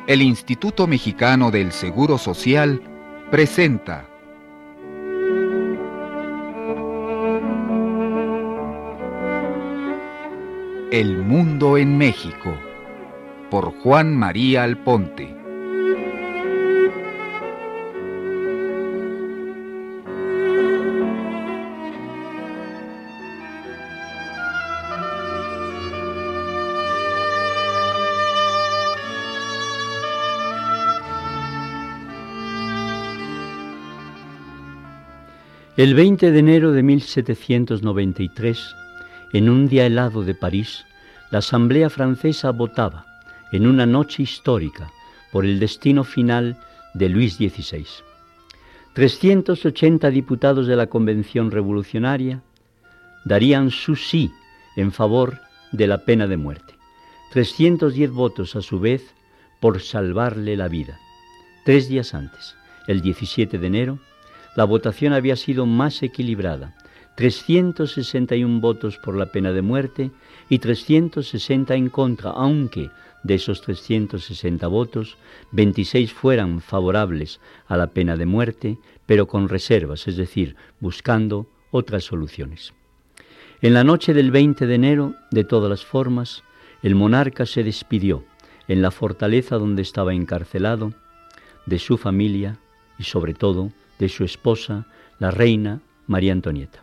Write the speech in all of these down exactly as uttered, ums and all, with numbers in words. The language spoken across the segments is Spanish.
El Instituto Mexicano del Seguro Social presenta El Mundo en México, por Juan María Alponte. El veinte de enero de mil setecientos noventa y tres, en un día helado de París, la Asamblea Francesa votaba, en una noche histórica, por el destino final de Luis dieciséis. trescientos ochenta diputados de la Convención Revolucionaria darían su sí en favor de la pena de muerte. trescientos diez votos, a su vez, por salvarle la vida. Tres días antes, el diecisiete de enero, la votación había sido más equilibrada, trescientos sesenta y uno votos por la pena de muerte y trescientos sesenta en contra, aunque de esos trescientos sesenta votos, veintiséis fueran favorables a la pena de muerte, pero con reservas, es decir, buscando otras soluciones. En la noche del veinte de enero, de todas las formas, el monarca se despidió en la fortaleza donde estaba encarcelado de su familia y, sobre todo, de su esposa, la reina María Antonieta.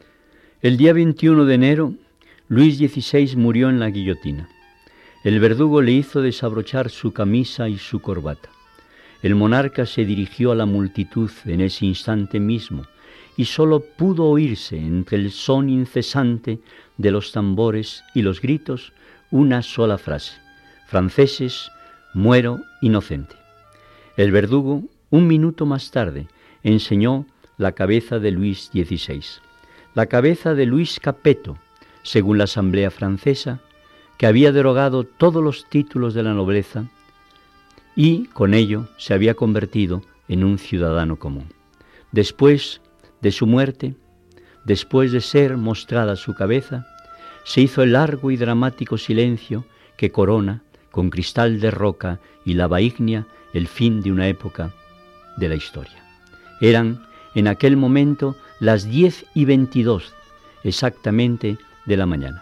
El día veintiuno de enero, Luis dieciséis murió en la guillotina. El verdugo le hizo desabrochar su camisa y su corbata. El monarca se dirigió a la multitud en ese instante mismo y sólo pudo oírse entre el son incesante de los tambores y los gritos una sola frase: franceses, muero inocente. El verdugo, un minuto más tarde, enseñó la cabeza de Luis dieciséis, la cabeza de Luis Capetto, según la Asamblea Francesa, que había derogado todos los títulos de la nobleza y con ello se había convertido en un ciudadano común. Después de su muerte, después de ser mostrada su cabeza, se hizo el largo y dramático silencio que corona, con cristal de roca y lava ígnea, el fin de una época de la historia. Eran, en aquel momento, las diez y veintidós exactamente de la mañana.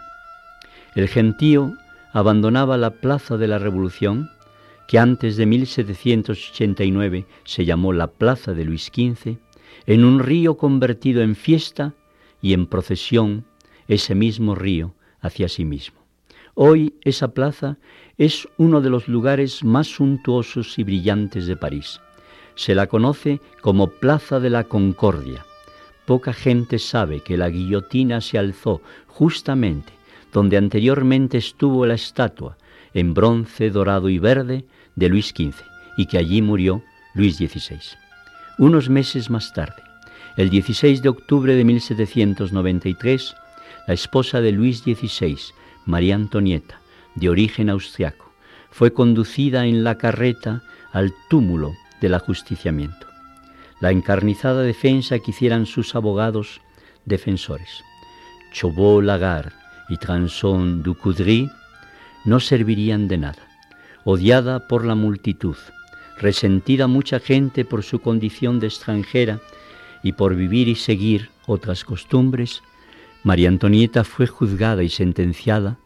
El gentío abandonaba la Plaza de la Revolución, que antes de mil setecientos ochenta y nueve se llamó la Plaza de Luis quince, en un río convertido en fiesta y en procesión ese mismo río hacia sí mismo. Hoy esa plaza es uno de los lugares más suntuosos y brillantes de París. Se la conoce como Plaza de la Concordia. Poca gente sabe que la guillotina se alzó justamente donde anteriormente estuvo la estatua, en bronce, dorado y verde, de Luis quince, y que allí murió Luis dieciséis. Unos meses más tarde, el dieciséis de octubre de mil setecientos noventa y tres, la esposa de Luis dieciséis, María Antonieta, de origen austriaco, fue conducida en la carreta al túmulo del ajusticiamiento. La encarnizada defensa que hicieran sus abogados defensores, Chauveau-Lagarde y Transon du Coudray, no servirían de nada. Odiada por la multitud, resentida mucha gente por su condición de extranjera y por vivir y seguir otras costumbres, María Antonieta fue juzgada y sentenciada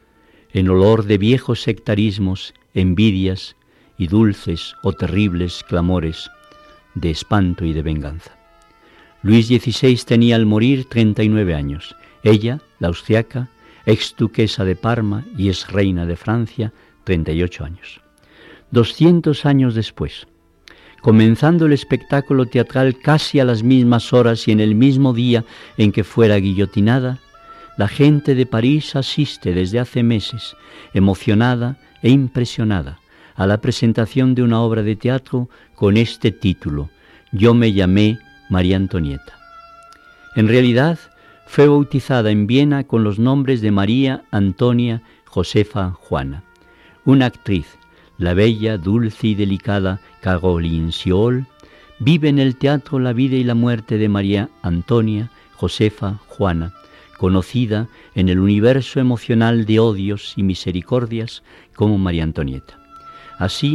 en olor de viejos sectarismos, envidias y dulces o terribles clamores de espanto y de venganza. Luis dieciséis tenía al morir treinta y nueve años. Ella, la austriaca, ex duquesa de Parma y ex reina de Francia, treinta y ocho años. Doscientos años después, comenzando el espectáculo teatral casi a las mismas horas y en el mismo día en que fuera guillotinada, la gente de París asiste desde hace meses, emocionada e impresionada, a la presentación de una obra de teatro con este título: Yo me llamé María Antonieta. En realidad, fue bautizada en Viena con los nombres de María Antonia Josefa Juana. Una actriz, la bella, dulce y delicada Caroline Siol, vive en el teatro la vida y la muerte de María Antonia Josefa Juana, conocida en el universo emocional de odios y misericordias como María Antonieta. Así,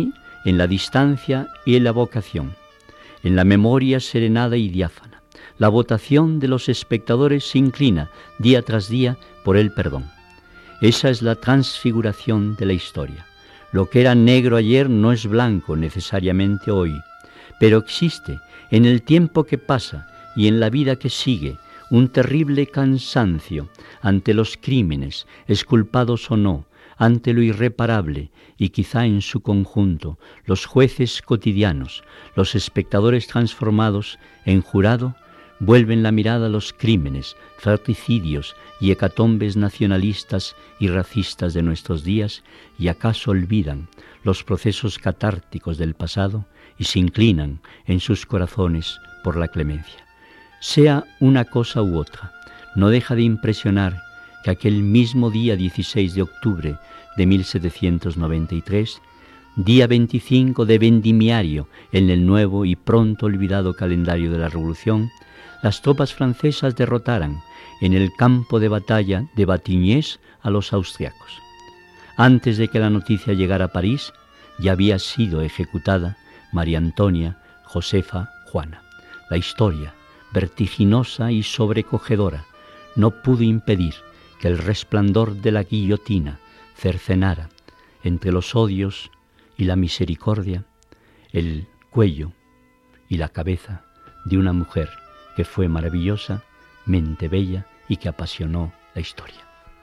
en la distancia y en la vocación, en la memoria serenada y diáfana. La votación de los espectadores se inclina día tras día por el perdón. Esa es la transfiguración de la historia. Lo que era negro ayer no es blanco necesariamente hoy, pero existe en el tiempo que pasa y en la vida que sigue un terrible cansancio ante los crímenes, exculpados o no, ante lo irreparable, y quizá en su conjunto los jueces cotidianos, los espectadores transformados en jurado, vuelven la mirada a los crímenes, fratricidios y hecatombes nacionalistas y racistas de nuestros días, y acaso olvidan los procesos catárticos del pasado y se inclinan en sus corazones por la clemencia. Sea una cosa u otra, no deja de impresionar que aquel mismo día dieciséis de octubre de mil setecientos noventa y tres, día veinticinco de vendimiario en el nuevo y pronto olvidado calendario de la Revolución, las tropas francesas derrotaran en el campo de batalla de Batignolles a los austriacos. Antes de que la noticia llegara a París, ya había sido ejecutada María Antonia Josefa Juana. La historia, vertiginosa y sobrecogedora, no pudo impedir que el resplandor de la guillotina cercenara entre los odios y la misericordia el cuello y la cabeza de una mujer que fue maravillosa, mente bella y que apasionó la historia.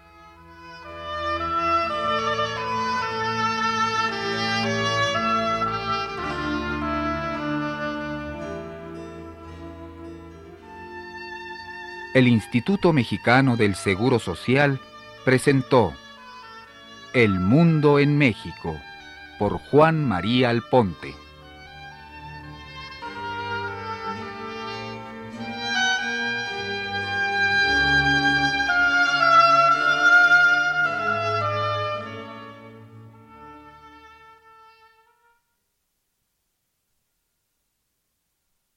El Instituto Mexicano del Seguro Social presentó El Mundo en México, por Juan María Alponte.